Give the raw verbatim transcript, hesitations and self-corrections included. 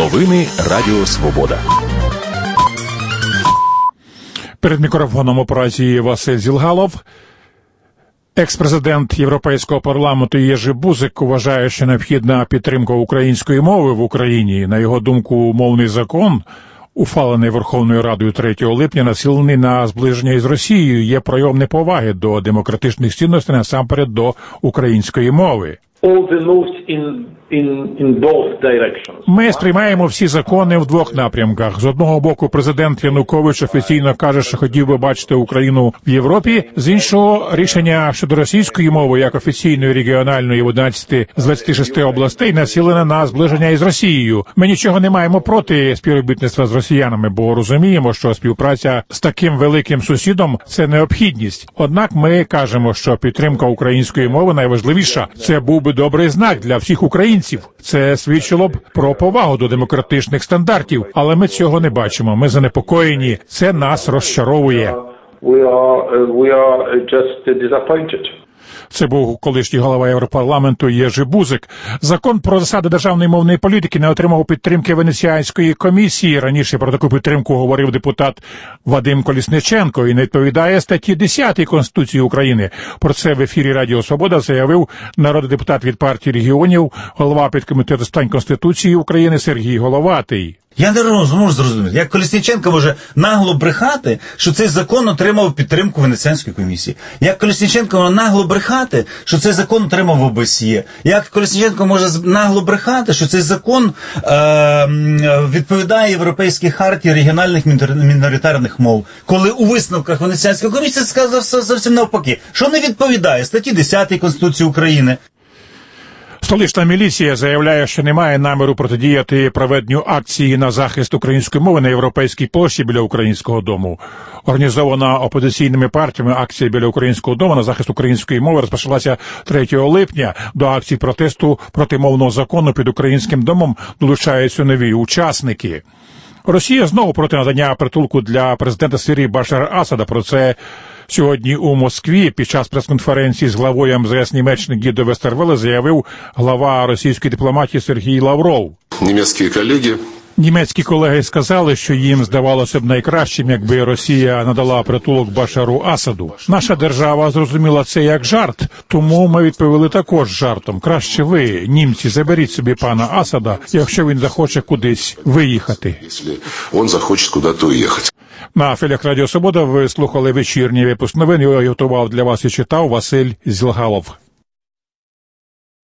Новини Радіо Свобода. Перед мікрофоном у Празі Василь Зілгалов. Екс-президент Європейського парламенту Єжи Бузик вважає, що необхідна підтримка української мови в Україні. На його думку, мовний закон, ухвалений Верховною Радою третього липня, націлений на зближення із Росією, є проявом неповаги до демократичних цінностей, насамперед до української мови. Ми сприймаємо всі закони в двох напрямках. З одного боку, президент Янукович офіційно каже, що хотів би бачити Україну в Європі. З іншого, рішення щодо російської мови, як офіційної регіональної в одинадцяти з двадцяти шести областей, націлене на зближення із Росією. Ми нічого не маємо проти співробітництва з росіянами, бо розуміємо, що співпраця з таким великим сусідом – це необхідність. Однак ми кажемо, що підтримка української мови найважливіша. Це був би добрий знак для всіх українців. Це свідчило б про повагу до демократичних стандартів, але ми цього не бачимо. Ми занепокоєні. Це нас розчаровує. We are, we are just disappointed. Це був колишній голова Європарламенту Єжи Бузик. Закон про засади державної мовної політики не отримав підтримки Венеціанської комісії. Раніше про таку підтримку говорив депутат Вадим Колісниченко і не відповідає статті десятій Конституції України. Про це в ефірі Радіо Свобода заявив народний депутат від партії регіонів, голова підкомітету з питань Конституції України Сергій Головатий. Я не можу зрозуміти, як Колісниченко може нагло брехати, що цей закон отримав підтримку Венеціанської комісії. Як Колісниченко може нагло брехати, що цей закон отримав о бе ес є. Як Колісниченко може нагло брехати, що цей закон е, відповідає Європейській хартії регіональних міноритарних мов. Коли у висновках Венеціанської комісії сказав зовсім навпаки, що не відповідає статті десятій Конституції України. Столична міліція заявляє, що немає наміру протидіяти проведенню акції на захист української мови на Європейській площі біля Українського дому. Організована опозиційними партіями акція біля Українського дому на захист української мови розпочалася третього липня. До акції протесту проти мовного закону під Українським домом долучаються нові учасники. Росія знову проти надання притулку для президента Сирії Башара Асада. Про це сьогодні у Москві під час прес-конференції з главою ем зе ес Німеччини Гідо Вестервеле заявив глава російської дипломатії Сергій Лавров. Німецькі колеги Німецькі колеги сказали, що їм здавалося б найкращим, якби Росія надала притулок Башару Асаду. Наша держава зрозуміла це як жарт, тому ми відповіли також жартом. Краще ви, німці, заберіть собі пана Асада, якщо він захоче кудись виїхати. Якщо він захоче кудись уїхати. На хвилях Радіо Свобода ви слухали вечірній випуск новин. Його готував для вас і читав Василь Зілгалов.